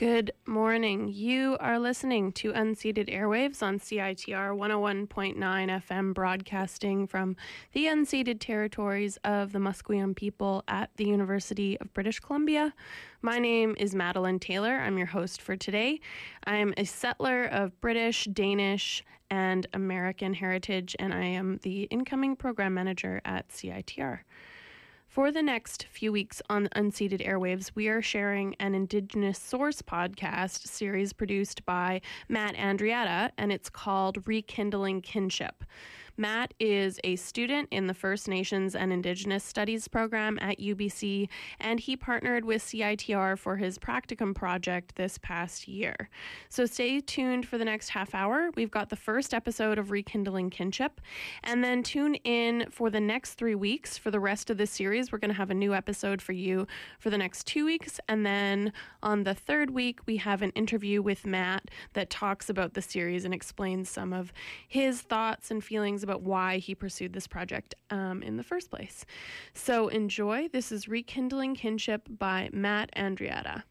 Good morning. You are listening to Unceded Airwaves on CITR 101.9 FM, broadcasting from the unceded territories of the Musqueam people at the University of British Columbia. My name is Madeline Taylor. I'm your host for today. I'm a settler of British, Danish, and American heritage, and I am the incoming program manager at CITR. For the next few weeks on Unceded Airwaves, we are sharing an Indigenous Source podcast series produced by Matt Andrietta, and it's called Rekindling Kinship. Matt is a student in the First Nations and Indigenous Studies program at UBC, and he partnered with CITR for his practicum project this past year. So stay tuned for the next half hour. We've got the first episode of Rekindling Kinship, and then tune in for the next 3 weeks for the rest of this series. We're going to have a new episode for you for the next 2 weeks, and then on the third week, we have an interview with Matt that talks about the series and explains some of his thoughts and feelings about why he pursued this project in the first place. So enjoy. This is Rekindling Kinship by Matt Andrietta.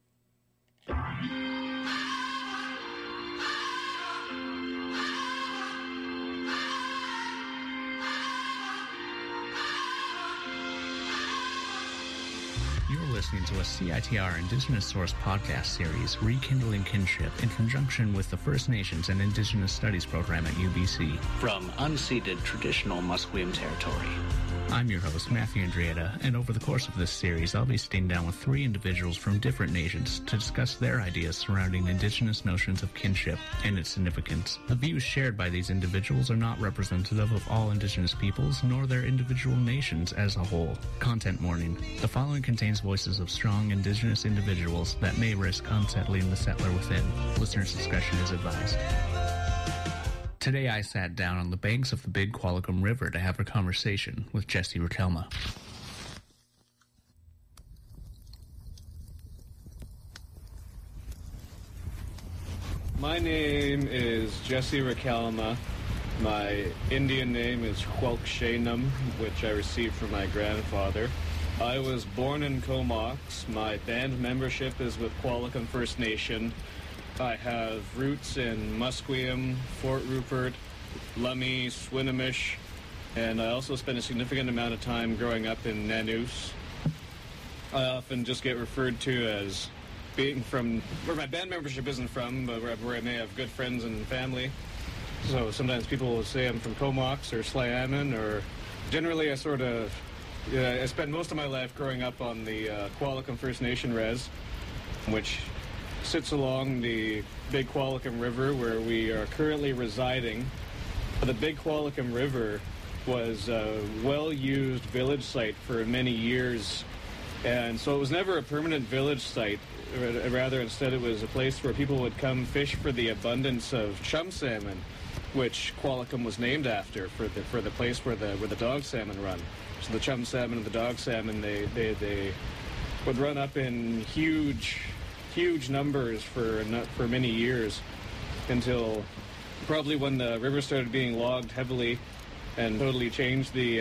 You're listening to a CITR Indigenous Source podcast series, Rekindling Kinship, in conjunction with the First Nations and Indigenous Studies program at UBC. From unceded traditional Musqueam territory. I'm your host, Matthew Andrietta, and over the course of this series, I'll be sitting down with 3 individuals from different nations to discuss their ideas surrounding Indigenous notions of kinship and its significance. The views shared by these individuals are not representative of all Indigenous peoples, nor their individual nations as a whole. Content warning. The following contains voices of strong Indigenous individuals that may risk unsettling the settler within. Listener's discretion is advised. Today I sat down on the banks of the Big Qualicum River to have a conversation with Jesse Riquelme. My name is Jesse Riquelme. My Indian name is Huelkshenum, which I received from my grandfather. I was born in Comox. My band membership is with Qualicum First Nation. I have roots in Musqueam, Fort Rupert, Lummi, Swinomish, and I also spent a significant amount of time growing up in Nanoose. I often just get referred to as being from where my band membership isn't from, but where I may have good friends and family. So sometimes people will say I'm from Comox or Sliammon, or generally I I spent most of my life growing up on the Qualicum First Nation res, which sits along the Big Qualicum River, where we are currently residing. The Big Qualicum River was a well-used village site for many years, and so it was never a permanent village site. Rather, instead, it was a place where people would come fish for the abundance of chum salmon, which Qualicum was named after, for the place where the dog salmon run. So the chum salmon and the dog salmon, they would run up in huge numbers for many years, until probably when the river started being logged heavily and totally changed the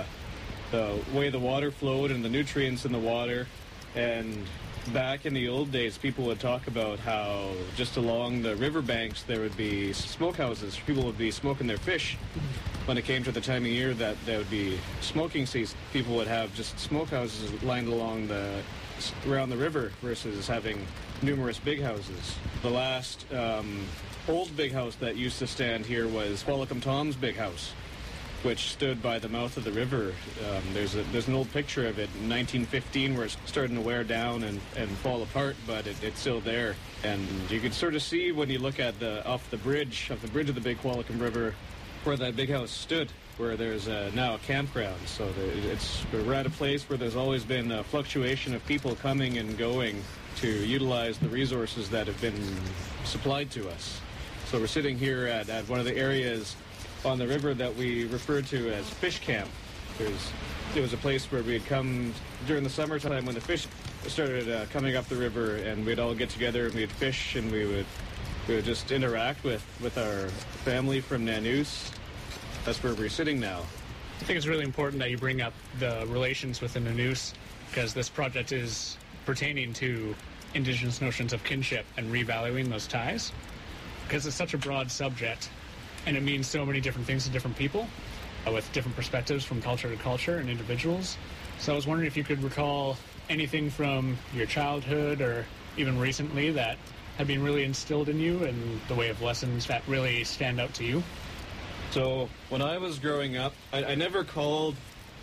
way the water flowed and the nutrients in the water. And back in the old days, people would talk about how just along the riverbanks there would be smokehouses. People would be smoking their fish. When it came to the time of year that there would be smoking season, people would have just smokehouses lined around the river versus having numerous big houses. The last old big house that used to stand here was Qualicum Tom's big house, which stood by the mouth of the river. There's an old picture of it in 1915 where it's starting to wear down and fall apart, but it's still there. And you can sort of see when you look at off the bridge of the Big Qualicum River, where that big house stood, where there's now a campground. So we're at a place where there's always been a fluctuation of people coming and going to utilize the resources that have been supplied to us. So we're sitting here at one of the areas on the river that we refer to as Fish Camp. It was a place where we'd come during the summertime when the fish started coming up the river, and we'd all get together and we'd fish, and we would just interact with our family from Nanoose. That's where we're sitting now. I think it's really important that you bring up the relations within Nanoose, because this project is pertaining to Indigenous notions of kinship and revaluing those ties, because it's such a broad subject and it means so many different things to different people with different perspectives from culture to culture and individuals. So I was wondering if you could recall anything from your childhood or even recently that had been really instilled in you and the way of lessons that really stand out to you. So when I was growing up, I never called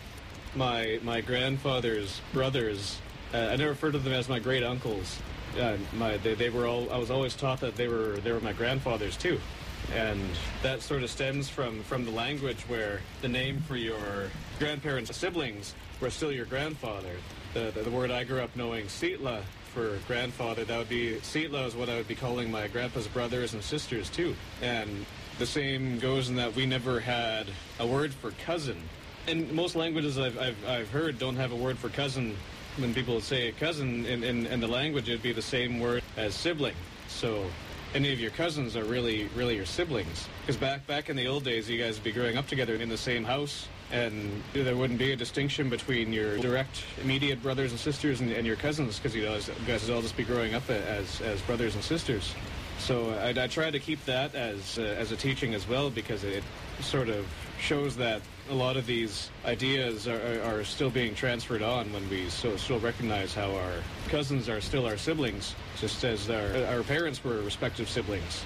my grandfather's brothers. I never referred to them as my great uncles. They were all. I was always taught that they were my grandfathers too, and that sort of stems from the language where the name for your grandparents' siblings were still your grandfather. The word I grew up knowing, Sitla, for grandfather, that would be Sitla is what I would be calling my grandpa's brothers and sisters too, and the same goes in that we never had a word for cousin. In most languages I've heard don't have a word for cousin. When people say cousin in the language, it'd be the same word as sibling. So any of your cousins are really your siblings. Because back in the old days, you guys would be growing up together in the same house, and there wouldn't be a distinction between your direct, immediate brothers and sisters and your cousins, because you guys would all just be growing up as brothers and sisters. So I try to keep that as a teaching as well, because it sort of shows that a lot of these ideas are still being transferred on when we still recognize how our cousins are still our siblings, just as our parents were respective siblings.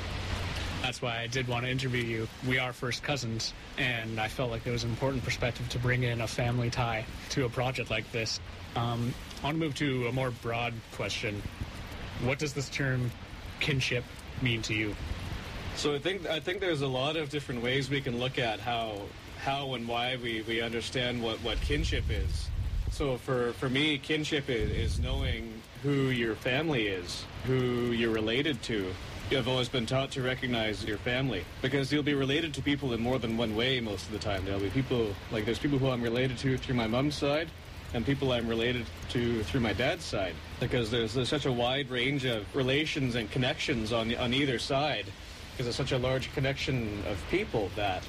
That's why I did want to interview you. We are first cousins, and I felt like it was an important perspective to bring in a family tie to a project like this. I want to move to a more broad question. What does this term kinship mean to you? So I think there's a lot of different ways we can look at how and why we understand what kinship is. So for me, kinship is knowing who your family is, who you're related to. I've always been taught to recognize your family, because you'll be related to people in more than one way most of the time. There'll be people, like there's people who I'm related to through my mom's side, and people I'm related to through my dad's side, because there's such a wide range of relations and connections on either side, because it's such a large connection of people that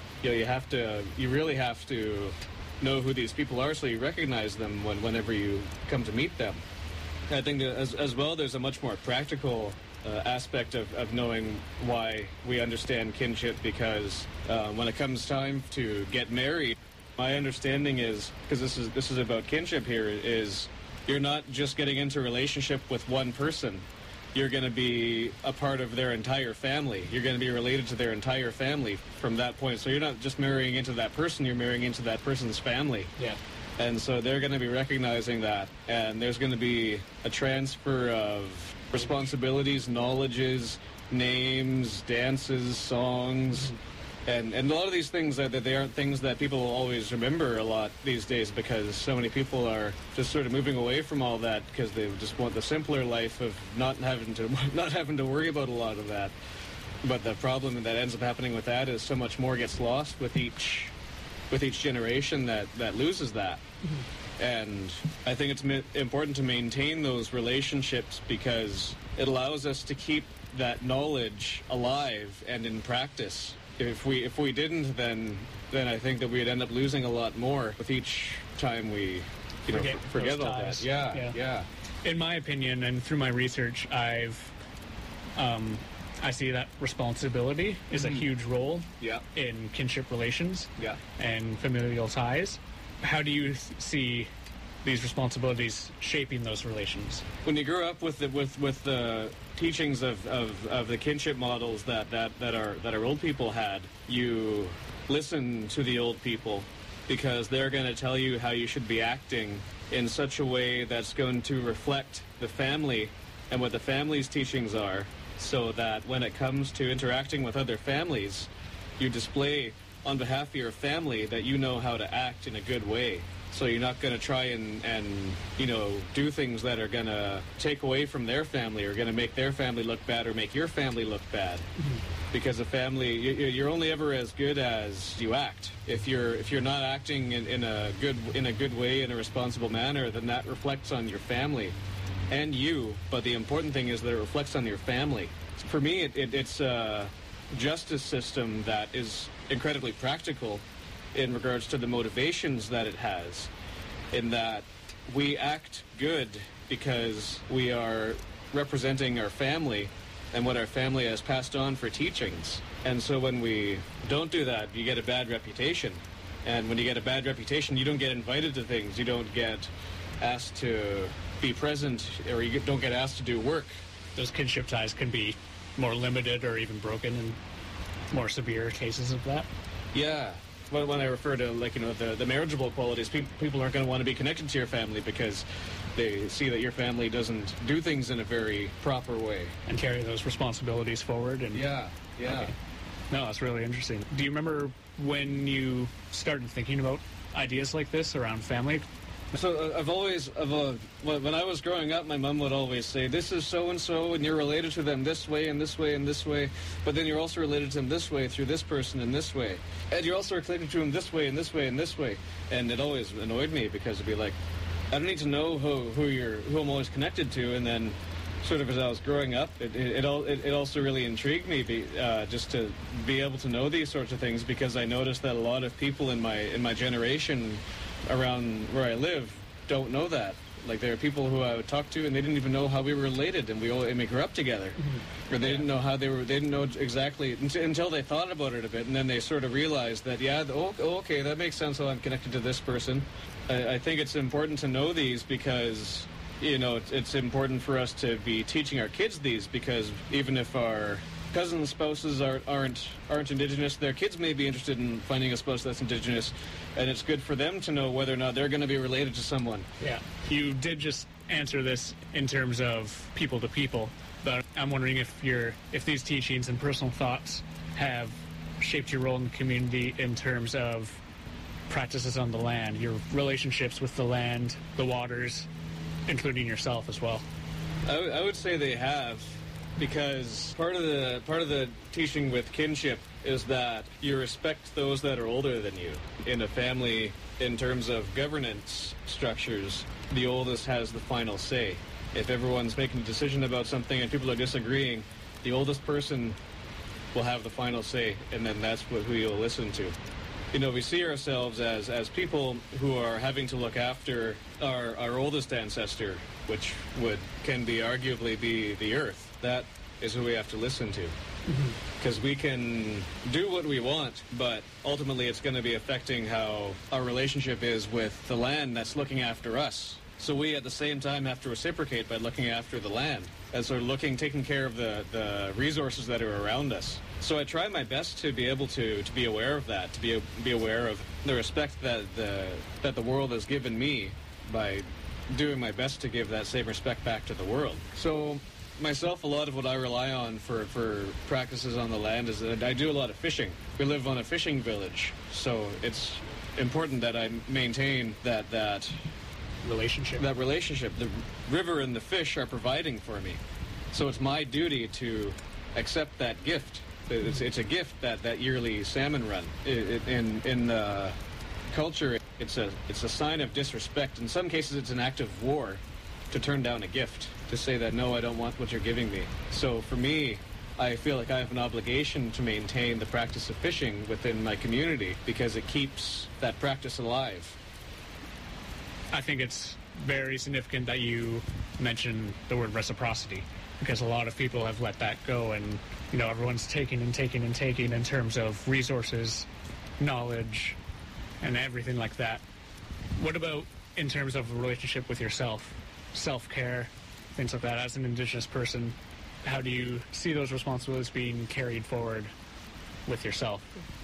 you really have to know who these people are so you recognize them whenever you come to meet them. I think that as well, there's a much more practical aspect of knowing why we understand kinship, because when it comes time to get married, my understanding is, because this is about kinship here, is you're not just getting into a relationship with one person. You're going to be a part of their entire family. You're going to be related to their entire family from that point. So you're not just marrying into that person, you're marrying into that person's family. Yeah. And so they're going to be recognizing that. And there's going to be a transfer of responsibilities, knowledges, names, dances, songs. And a lot of these things, that they aren't things that people always remember a lot these days, because so many people are just sort of moving away from all that because they just want the simpler life of not having to worry about a lot of that. But the problem that ends up happening with that is so much more gets lost with each generation that loses that. And I think it's important to maintain those relationships, because it allows us to keep that knowledge alive and in practice. If we didn't, then I think that we'd end up losing a lot more with each time we forget all that. Yeah. In my opinion, and through my research, I see that responsibility is a huge role in kinship relations and familial ties. How do you see these responsibilities shaping those relations? When you grow up with the teachings of the kinship models that our old people had, you listen to the old people, because they're going to tell you how you should be acting in such a way that's going to reflect the family and what the family's teachings are, so that when it comes to interacting with other families, you display on behalf of your family that you know how to act in a good way. So you're not going to try and do things that are going to take away from their family, or going to make their family look bad, or make your family look bad. Because a family, you're only ever as good as you act. If you're not acting in a good way, in a responsible manner, then that reflects on your family and you. But the important thing is that it reflects on your family. For me, it's a justice system that is incredibly practical in regards to the motivations that it has, in that we act good because we are representing our family and what our family has passed on for teachings. And so when we don't do that, you get a bad reputation. And when you get a bad reputation, you don't get invited to things. You don't get asked to be present, or you don't get asked to do work. Those kinship ties can be more limited or even broken in more severe cases of that. Yeah. When I refer to, like, the marriageable qualities, people aren't going to want to be connected to your family because they see that your family doesn't do things in a very proper way. And carry those responsibilities forward. And Yeah. Okay. No, that's really interesting. Do you remember when you started thinking about ideas like this around family? So when I was growing up, my mom would always say, this is so-and-so, and you're related to them this way and this way and this way, but then you're also related to them this way through this person and this way. And you're also related to them this way and this way and this way. And it always annoyed me because it'd be like, I don't need to know who I'm always connected to. And then sort of as I was growing up, it also really intrigued me just to be able to know these sorts of things, because I noticed that a lot of people in my generation around where I live don't know that. Like, there are people who I would talk to and they didn't even know how we were related, and we grew up together. Or they didn't know how they didn't know exactly until they thought about it a bit, and then they sort of realized that, okay, that makes sense how I'm connected to this person. I think it's important to know these because, it's important for us to be teaching our kids these, because even if our cousins' spouses aren't Indigenous, their kids may be interested in finding a spouse that's Indigenous, and it's good for them to know whether or not they're going to be related to someone. Yeah. You did just answer this in terms of people to people, but I'm wondering if these teachings and personal thoughts have shaped your role in the community in terms of practices on the land, your relationships with the land, the waters, including yourself as well. I would say they have. Because part of the teaching with kinship is that you respect those that are older than you. In a family, in terms of governance structures, the oldest has the final say. If everyone's making a decision about something and people are disagreeing, the oldest person will have the final say, and then that's who you'll listen to. We see ourselves as people who are having to look after our oldest ancestor, which can be arguably be the earth. That is who we have to listen to. Because we can do what we want, but ultimately it's going to be affecting how our relationship is with the land that's looking after us. So we at the same time have to reciprocate by looking after the land and sort of taking care of the resources that are around us. So I try my best to be able to be aware of that, to be aware of the respect that the world has given me by doing my best to give that same respect back to the world. So myself, a lot of what I rely on for practices on the land is that I do a lot of fishing. We live on a fishing village, so it's important that I maintain that relationship. That relationship. The river and the fish are providing for me, so it's my duty to accept that gift. It's a gift, that yearly salmon run. In culture, it's a sign of disrespect. In some cases, it's an act of war to turn down a gift, to say that, no, I don't want what you're giving me. So for me, I feel like I have an obligation to maintain the practice of fishing within my community because it keeps that practice alive. I think it's very significant that you mention the word reciprocity, because a lot of people have let that go, and everyone's taking and taking and taking in terms of resources, knowledge, and everything like that. What about in terms of a relationship with yourself, self-care, things like that? As an Indigenous person, how do you see those responsibilities being carried forward with yourself?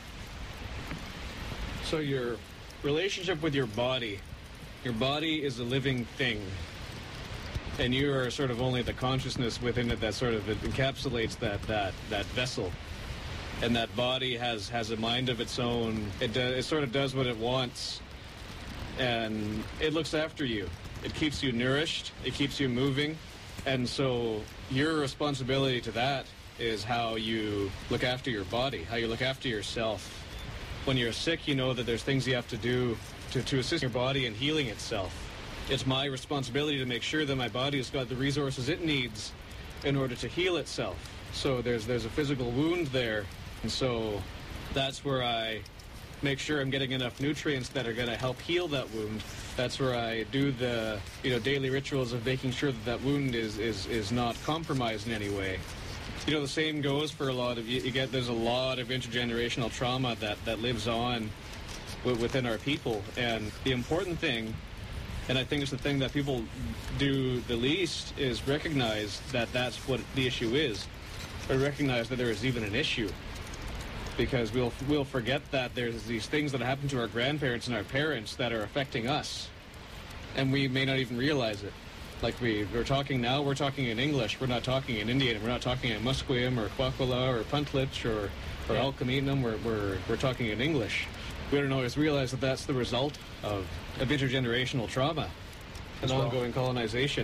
So your relationship with your body is a living thing, and you are sort of only the consciousness within it that sort of encapsulates that vessel. And that body has a mind of its own. It sort of does what it wants, and it looks after you. It keeps you nourished, it keeps you moving, and so your responsibility to that is how you look after your body, how you look after yourself. When you're sick, you know that there's things you have to do to assist your body in healing itself. It's my responsibility to make sure that my body has got the resources it needs in order to heal itself. So there's a physical wound there, and so that's where I make sure I'm getting enough nutrients that are going to help heal that wound. That's where I do the daily rituals of making sure that that wound is not compromised in any way. The same goes for a lot of there's a lot of intergenerational trauma that lives on within our people, and the important thing, and I think it's the thing that people do the least, is recognize that that's what the issue is, or recognize that there is even an issue, because we'll forget that there's these things that happen to our grandparents and our parents that are affecting us, and we may not even realize it. Like we're talking now, we're talking in English, we're not talking in Indian, we're not talking in Musqueam or Kwakwala or Puntlich or Alkaminam, we're talking in English. We don't always realize that that's the result of intergenerational trauma and ongoing colonization.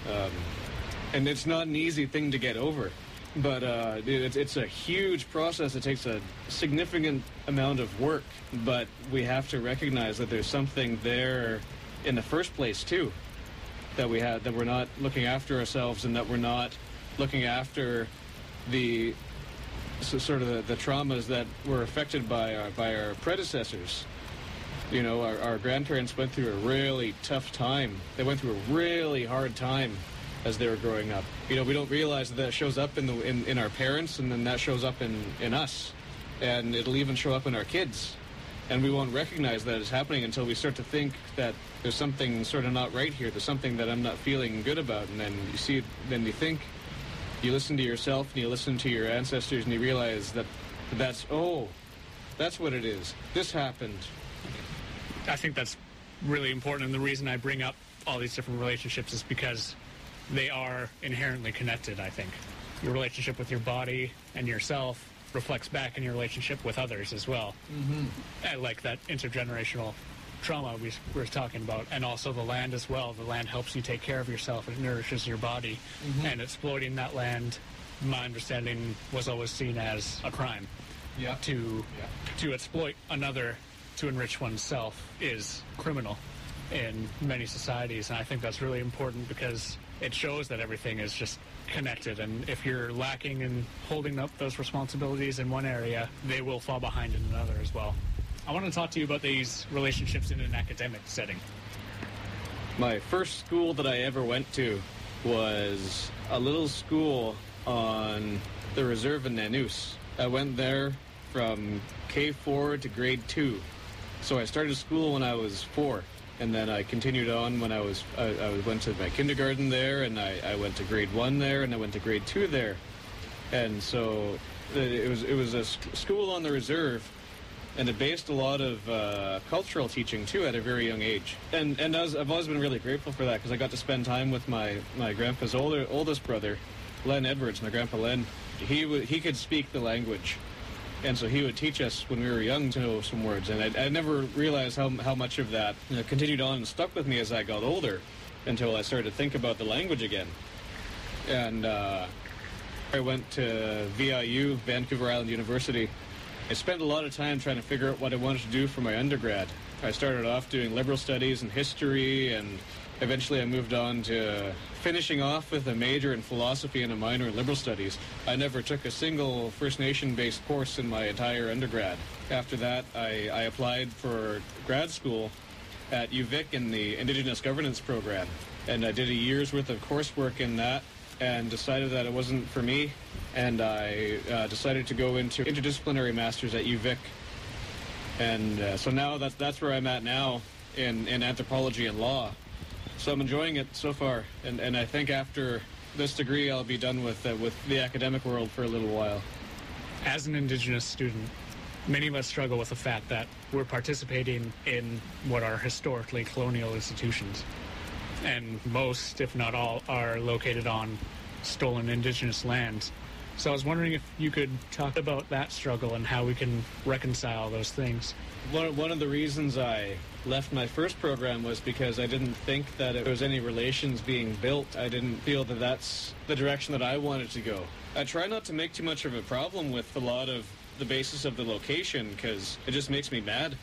And it's not an easy thing to get over, but it's a huge process. It takes a significant amount of work, but we have to recognize that there's something there in the first place, too. That we're not looking after ourselves, and that we're not looking after the traumas that were affected by our predecessors. Our grandparents went through a really tough time. They went through a really hard time as they were growing up. We don't realize that shows up in our parents, and then that shows up in us, and it'll even show up in our kids. And we won't recognize that it's happening until we start to think that there's something sort of not right here. There's something that I'm not feeling good about. And then you see it, then you think, you listen to yourself and you listen to your ancestors and you realize that's what it is. This happened. I think that's really important. And the reason I bring up all these different relationships is because they are inherently connected, I think. Your relationship with your body and yourself reflects back in your relationship with others as well. Mm-hmm. Like that intergenerational trauma we were talking about, and also the land as well. The land helps you take care of yourself. It nourishes your body. Mm-hmm. And exploiting that land, my understanding, was always seen as a crime. Yeah. To exploit another to enrich oneself is criminal in many societies, and I think that's really important because it shows that everything is just connected, and if you're lacking in holding up those responsibilities in one area, they will fall behind in another as well. I want to talk to you about these relationships in an academic setting. My first school that I ever went to was a little school on the reserve in Nanuus. I went there from K4 to grade 2. So I started school when I was 4. And then I continued on when I went to my kindergarten there, and I went to grade 1 there, and I went to grade 2 there. And so it was a school on the reserve, and it based a lot of cultural teaching, too, at a very young age. And I've always been really grateful for that, because I got to spend time with my grandpa's oldest brother, Len Edwards, my grandpa Len. He could speak the language. And so he would teach us when we were young to know some words. And I never realized how much of that continued on and stuck with me as I got older until I started to think about the language again. And I went to VIU, Vancouver Island University. I spent a lot of time trying to figure out what I wanted to do for my undergrad. I started off doing liberal studies and history, and eventually I moved on to finishing off with a major in philosophy and a minor in liberal studies. I never took a single First Nation-based course in my entire undergrad. After that, I applied for grad school at UVic in the Indigenous Governance program, and I did a year's worth of coursework in that and decided that it wasn't for me, and I decided to go into interdisciplinary masters at UVic. And so now that's where I'm at now in anthropology and law. So I'm enjoying it so far, and I think after this degree I'll be done with the academic world for a little while. As an Indigenous student, many of us struggle with the fact that we're participating in what are historically colonial institutions. And most, if not all, are located on stolen Indigenous lands. So I was wondering if you could talk about that struggle and how we can reconcile those things. One of the reasons I left my first program was because I didn't think that there was any relations being built. I didn't feel that that's the direction that I wanted to go. I try not to make too much of a problem with a lot of the basis of the location, because it just makes me mad.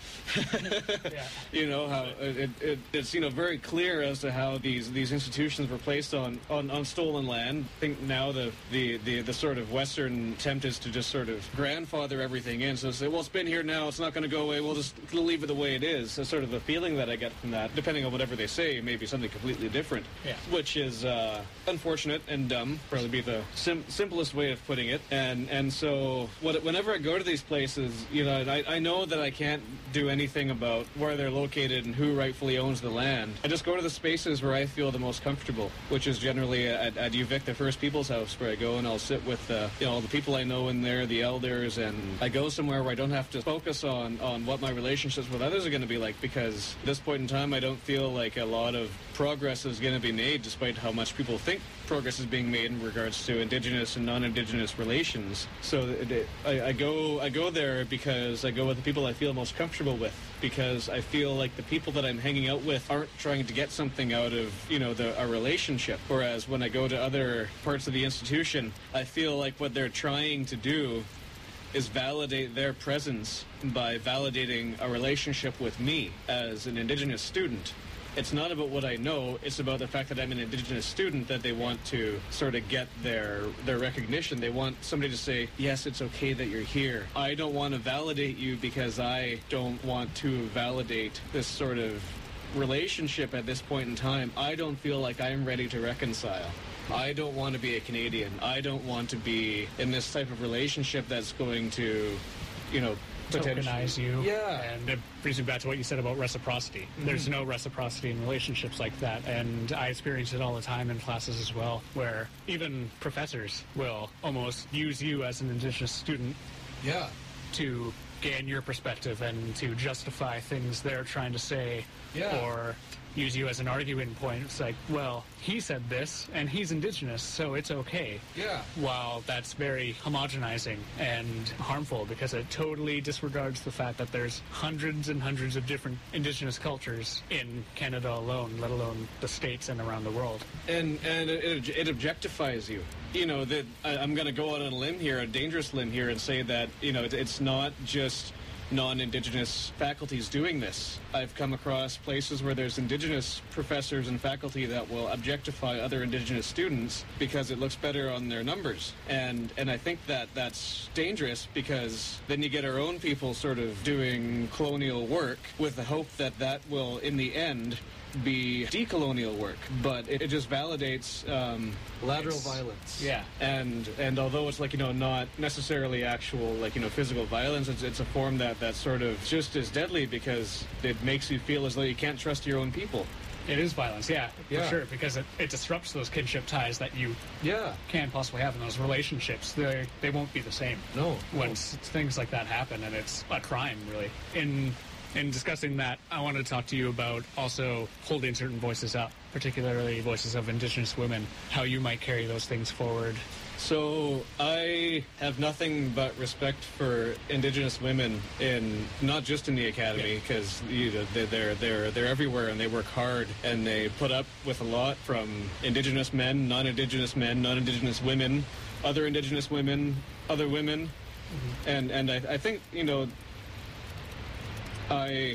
You know, how it's, you know, very clear as to how these institutions were placed on stolen land. I think now the sort of Western attempt is to just sort of grandfather everything in. So say, well, it's been here now, it's not going to go away, we'll just leave it the way it is. That's sort of the feeling that I get from that. Depending on whatever they say, maybe something completely different, which is unfortunate and dumb, probably be the simplest way of putting it. And so whenever I go to these places, you know, I know that I can't do anything about where they're located and who rightfully owns the land. I just go to the spaces where I feel the most comfortable, which is generally at UVic, the First People's House, where I go and I'll sit with you know, all the people I know in there, the elders, and I go somewhere where I don't have to focus on what my relationships with others are going to be like, because at this point in time I don't feel like a lot of progress is going to be made, despite how much people think progress is being made in regards to Indigenous and non-Indigenous relations. So I go there because I go with the people I feel most comfortable with, because I feel like the people that I'm hanging out with aren't trying to get something out of, you know, a relationship. Whereas when I go to other parts of the institution, I feel like what they're trying to do is validate their presence by validating a relationship with me as an Indigenous student. It's not about what I know, it's about the fact that I'm an Indigenous student that they want to sort of get their recognition. They want somebody to say, yes, it's okay that you're here. I don't want to validate you because I don't want to validate this sort of relationship at this point in time. I don't feel like I'm ready to reconcile. I don't want to be a Canadian. I don't want to be in this type of relationship that's going to, you know, tokenize you. Yeah. And it brings me back to what you said about reciprocity. There's no reciprocity in relationships like that. And I experience it all the time in classes as well, where even professors will almost use you as an Indigenous student to gain your perspective and to justify things they're trying to say, or use you as an arguing point. It's like, well, he said this, and he's Indigenous, so it's okay. While that's very homogenizing and harmful, because it totally disregards the fact that there's hundreds and hundreds of different Indigenous cultures in Canada alone, let alone the States and around the world. And it objectifies you. You know, that I'm going to go out on a limb here, a dangerous limb here, and say that, you know, it's not just non-Indigenous faculties doing this. I've come across places where there's Indigenous professors and faculty that will objectify other Indigenous students because it looks better on their numbers. And I think that that's dangerous, because then you get our own people sort of doing colonial work with the hope that that will, in the end, be decolonial work, but it just validates lateral violence. And although it's like, you know, not necessarily actual, like, you know, physical violence, it's a form that's sort of just as deadly, because it makes you feel as though you can't trust your own people. It is violence, for sure, because it disrupts those kinship ties that you can possibly have in those relationships. They won't be the same. Once things like that happen, and it's a crime, really. In discussing that, I wanted to talk to you about also holding certain voices up, particularly voices of Indigenous women, how you might carry those things forward. So I have nothing but respect for Indigenous women, not just in the academy, because they're everywhere and they work hard and they put up with a lot from Indigenous men, non-Indigenous women, other Indigenous women, other women, and I think, you know, I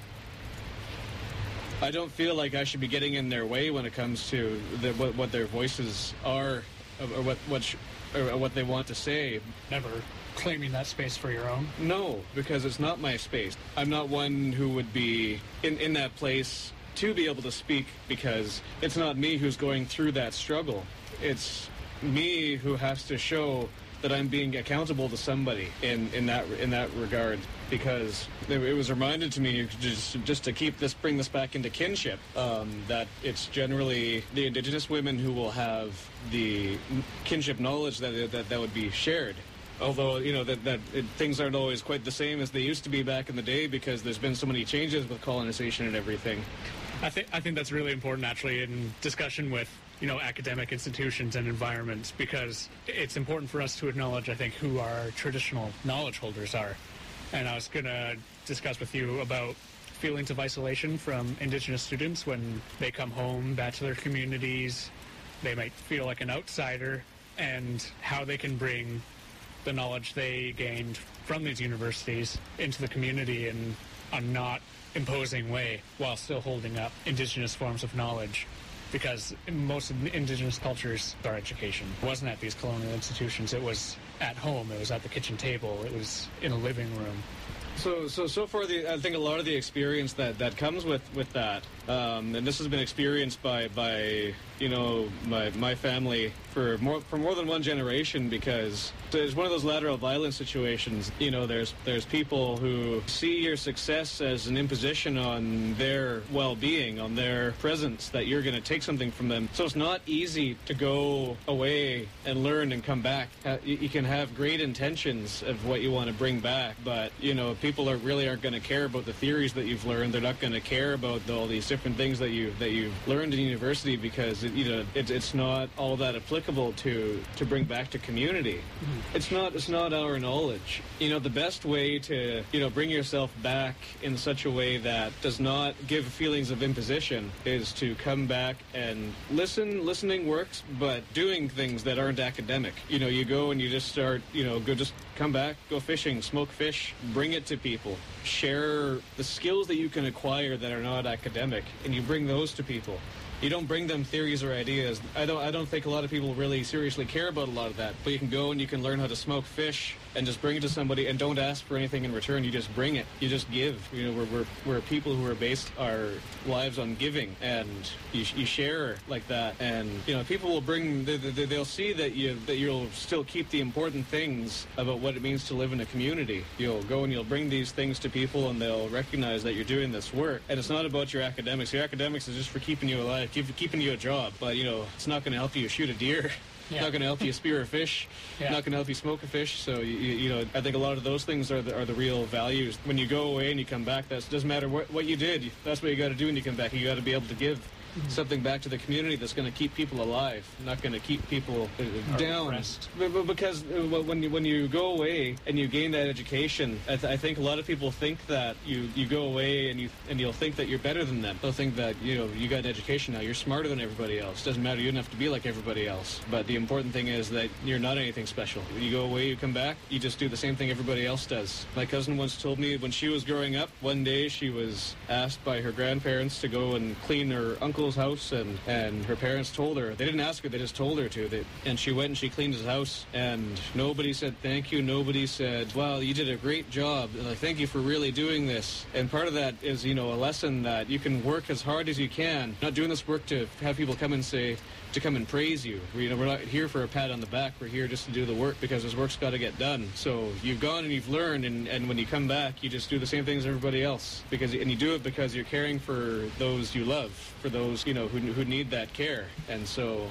don't feel like I should be getting in their way when it comes to what their voices are, or what they want to say. Never claiming that space for your own? No, because it's not my space. I'm not one who would be in that place to be able to speak, because it's not me who's going through that struggle. It's me who has to show that I'm being accountable to somebody in that regard, because it was reminded to me, just to bring this back into kinship, that it's generally the Indigenous women who will have the kinship knowledge that would be shared. Although, you know, things aren't always quite the same as they used to be back in the day, because there's been so many changes with colonization and everything. I think that's really important, actually, in discussion with, you know, academic institutions and environments, because it's important for us to acknowledge, I think, who our traditional knowledge holders are. And I was going to discuss with you about feelings of isolation from Indigenous students when they come home back to their communities. They might feel like an outsider, and how they can bring the knowledge they gained from these universities into the community in a not imposing way while still holding up Indigenous forms of knowledge. Because in most Indigenous cultures, our education wasn't at these colonial institutions. It was at home. It was at the kitchen table. It was in a living room. So far, I think a lot of the experience that comes with that, and this has been experienced by my family for more than one generation, because it's one of those lateral violence situations. There's people who see your success as an imposition on their well-being, on their presence, that you're going to take something from them. So it's not easy to go away and learn and come back. You can have great intentions of what you want to bring back, but people really aren't going to care about the theories that you've learned. They're not going to care about all these different things that you've learned in university, because it's not all that applicable to bring back to community. Mm-hmm. It's not our knowledge. The best way to bring yourself back in such a way that does not give feelings of imposition is to come back and listen. Listening works, but doing things that aren't academic. You go and you just start. Just come back, go fishing, smoke fish, bring it to people, share the skills that you can acquire that are not academic, and you bring those to people. You don't bring them theories or ideas. I don't think a lot of people really seriously care about a lot of that. But you can go and you can learn how to smoke fish and just bring it to somebody, and don't ask for anything in return. You just bring it. You just give. We're people who are based our lives on giving, and you share like that. And people will bring. They'll see that you'll still keep the important things about what it means to live in a community. You'll go and you'll bring these things to people, and they'll recognize that you're doing this work. And it's not about your academics. Your academics is just for keeping you alive, keeping you a job. But it's not going to help you shoot a deer. Yeah. Not going to help you spear a fish. Yeah. Not going to help you smoke a fish. So I think a lot of those things are the real values. When you go away and you come back, that doesn't matter what you did. That's what you got to do when you come back. You got to be able to give something back to the community that's going to keep people alive, not going to keep people down. Because when you go away and you gain that education, I think a lot of people think that you go away and you'll think that you're better than them. They'll think that you got an education now, you're smarter than everybody else. Doesn't matter, you don't have to be like everybody else. But the important thing is that you're not anything special. When you go away, you come back, you just do the same thing everybody else does. My cousin once told me when she was growing up, one day she was asked by her grandparents to go and clean her uncle's house, and her parents told her, they didn't ask her, they just told her to, and she went and she cleaned his house, and nobody said thank you, nobody said, wow, you did a great job, like, thank you for really doing this. And part of that is a lesson that you can work as hard as you can, not doing this work to have people come and say, to come and praise you. We're not here for a pat on the back. We're here just to do the work, because this work's got to get done. So you've gone and you've learned, and when you come back, you just do the same thing as everybody else, and you do it because you're caring for those you love, for those who need that care. And so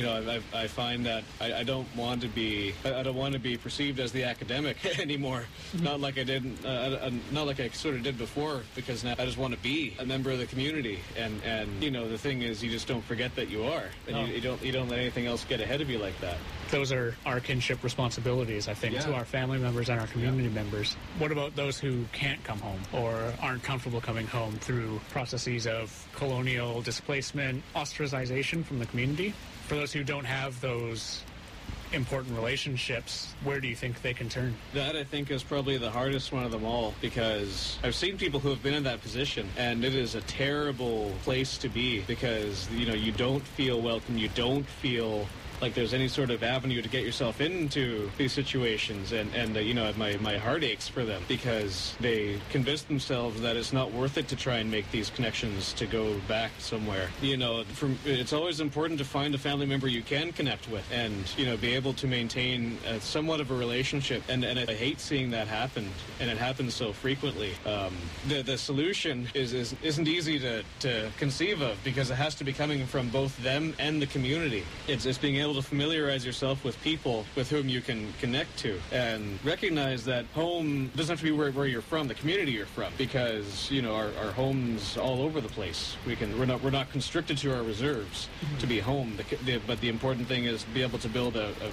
I find that I don't want to be perceived as the academic anymore. Not like I did, not like I sort of did before, because now I just want to be a member of the community. And the thing is, you just don't forget that you are. And you don't let anything else get ahead of you like that. Those are our kinship responsibilities, I think, to our family members and our community members. What about those who can't come home or aren't comfortable coming home through processes of colonial displacement, ostracization from the community? For those who don't have those important relationships, where do you think they can turn? That, I think, is probably the hardest one of them all, because I've seen people who have been in that position, and it is a terrible place to be, because you don't feel welcome, you don't feel like there's any sort of avenue to get yourself into these situations, and my heart aches for them, because they convince themselves that it's not worth it to try and make these connections to go back somewhere. It's always important to find a family member you can connect with, and be able to maintain somewhat of a relationship. And I hate seeing that happen, and it happens so frequently. The solution isn't easy to conceive of, because it has to be coming from both them and the community. It's being able to familiarize yourself with people with whom you can connect to, and recognize that home doesn't have to be where you're from, the community you're from, because our home's all over the place. We're not constricted to our reserves to be home. But the important thing is to be able to build a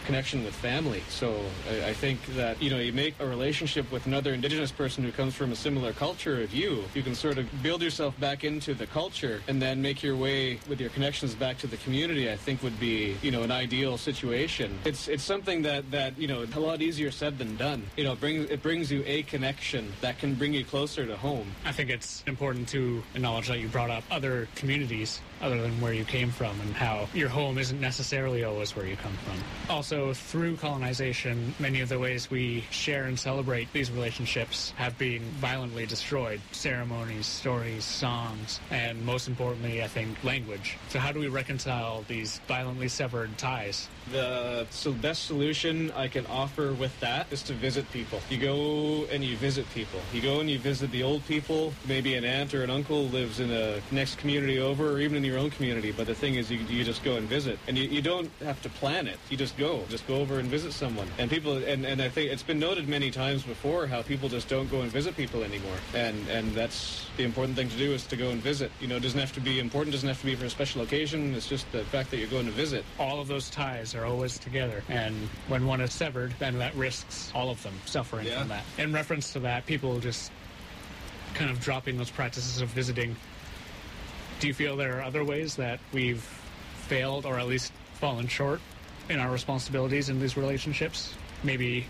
connection with family. So I think that, you make a relationship with another Indigenous person who comes from a similar culture of you can sort of build yourself back into the culture and then make your way with your connections back to the community. I think would be, an ideal situation. It's something that a lot easier said than done. It brings you a connection that can bring you closer to home. I think it's important to acknowledge that you brought up other communities other than where you came from and how your home isn't necessarily always where you come from. Also, through colonization, many of the ways we share and celebrate these relationships have been violently destroyed. Ceremonies, stories, songs, and most importantly, I think, language. So how do we reconcile these violently severed ties? The best solution I can offer with that is to visit people. You go and you visit people. You go and you visit the old people. Maybe an aunt or an uncle lives in a next community over, or even in your own community. But the thing is, you just go and visit. And you don't have to plan it. You just go. Just go over and visit someone. And people, and I think it's been noted many times before how people just don't go and visit people anymore. And that's the important thing to do, is to go and visit. It doesn't have to be important, doesn't have to be for a special occasion. It's just the fact that you're going to visit. All of those ties are always together, and when one is severed, then that risks all of them suffering from that. In reference to that, people just kind of dropping those practices of visiting, do you feel there are other ways that we've failed or at least fallen short in our responsibilities in these relationships? Maybe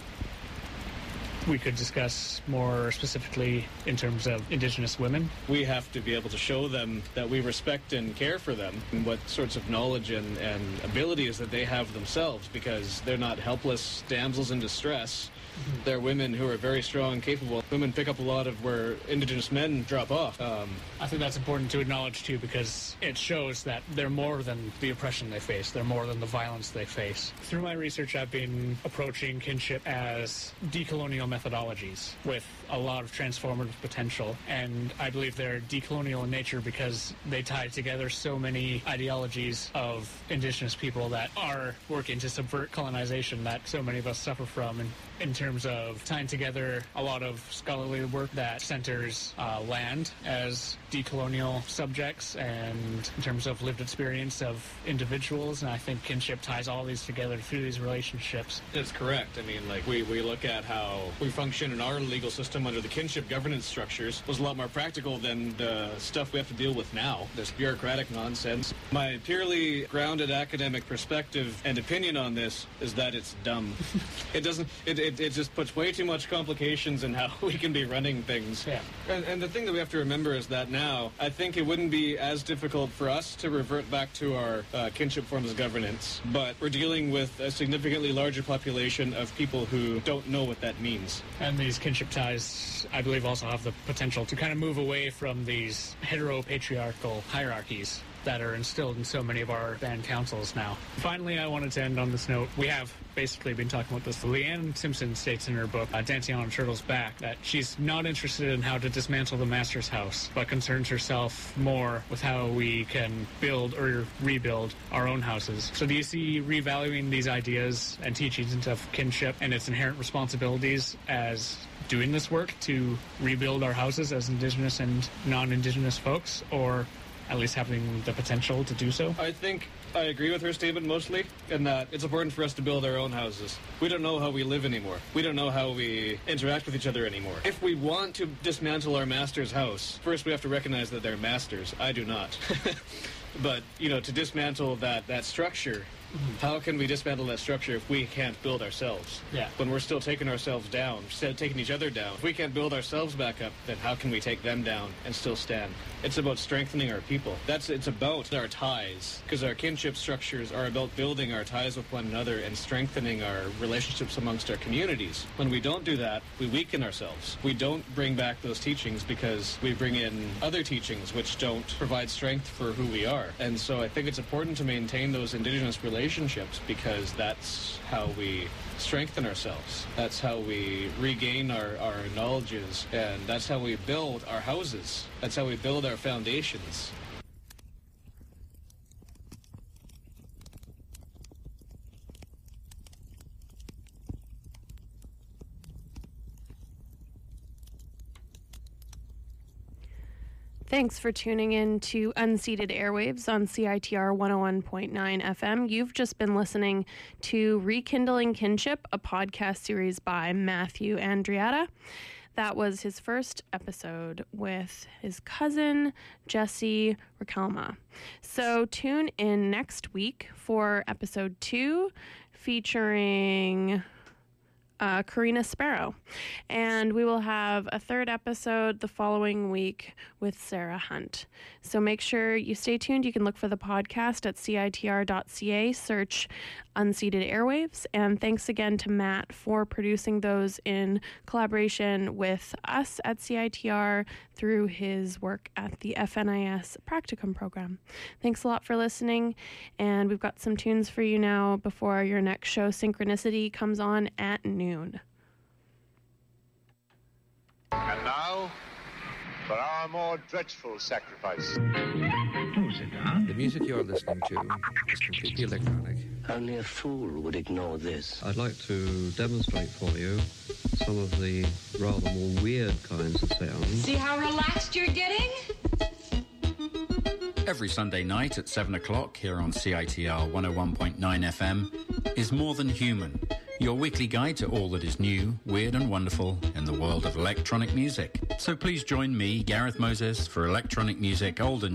we could discuss more specifically in terms of Indigenous women. We have to be able to show them that we respect and care for them, and what sorts of knowledge and abilities that they have themselves, because they're not helpless damsels in distress. They're women who are very strong and capable. Women pick up a lot of where Indigenous men drop off. I think that's important to acknowledge, too, because it shows that they're more than the oppression they face. They're more than the violence they face. Through my research, I've been approaching kinship as decolonial methodologies with a lot of transformative potential. And I believe they're decolonial in nature because they tie together so many ideologies of Indigenous people that are working to subvert colonization that so many of us suffer from, and in terms of tying together a lot of scholarly work that centers land as decolonial subjects, and in terms of lived experience of individuals. And I think kinship ties all these together through these relationships. That's correct. I mean, we look at how we function in our legal system under the kinship governance structures was a lot more practical than the stuff we have to deal with now, this bureaucratic nonsense. My purely grounded academic perspective and opinion on this is that it's dumb. It just puts way too much complications in how we can be running things. Yeah. And the thing that we have to remember is that now, I think it wouldn't be as difficult for us to revert back to our kinship forms of governance, but we're dealing with a significantly larger population of people who don't know what that means. And these kinship ties, I believe, also have the potential to kind of move away from these heteropatriarchal hierarchies that are instilled in so many of our band councils now. Finally, I wanted to end on this note. We have basically been talking about this. Leanne Simpson states in her book, Dancing on a Turtle's Back, that she's not interested in how to dismantle the master's house, but concerns herself more with how we can build or rebuild our own houses. So do you see revaluing these ideas and teachings of kinship and its inherent responsibilities as doing this work to rebuild our houses as Indigenous and non-Indigenous folks, or at least having the potential to do so? I think I agree with her statement mostly, in that it's important for us to build our own houses. We don't know how we live anymore. We don't know how we interact with each other anymore. If we want to dismantle our master's house, first we have to recognize that they're masters. I do not. But, to dismantle that structure, how can we dismantle that structure if we can't build ourselves? Yeah. When we're still taking ourselves down, taking each other down. If we can't build ourselves back up, then how can we take them down and still stand? It's about strengthening our people. It's about our ties, because our kinship structures are about building our ties with one another and strengthening our relationships amongst our communities. When we don't do that, we weaken ourselves. We don't bring back those teachings because we bring in other teachings which don't provide strength for who we are. And so I think it's important to maintain those Indigenous relationships, because that's how we strengthen ourselves. That's how we regain our knowledges, and that's how we build our houses. That's how we build our foundations. Thanks for tuning in to Unceded Airwaves on CITR 101.9 FM. You've just been listening to Rekindling Kinship, a podcast series by Matthew Andreatta. That was his first episode with his cousin, Jesse Riquelme. So tune in next week for episode 2 featuring Karina Sparrow. And we will have a third episode the following week with Sarah Hunt. So make sure you stay tuned. You can look for the podcast at CITR.ca, search Unceded Airwaves. And thanks again to Matt for producing those in collaboration with us at CITR through his work at the FNIS Practicum program. Thanks a lot for listening. And we've got some tunes for you now before your next show, Synchronicity, comes on at noon. And now, for our more dreadful sacrifice. The music you're listening to is completely electronic. Only a fool would ignore this. I'd like to demonstrate for you some of the rather more weird kinds of sounds. See how relaxed you're getting? Every Sunday night at 7 o'clock here on CITR 101.9 FM is More Than Human, your weekly guide to all that is new, weird and wonderful in the world of electronic music. So please join me, Gareth Moses, for electronic music old and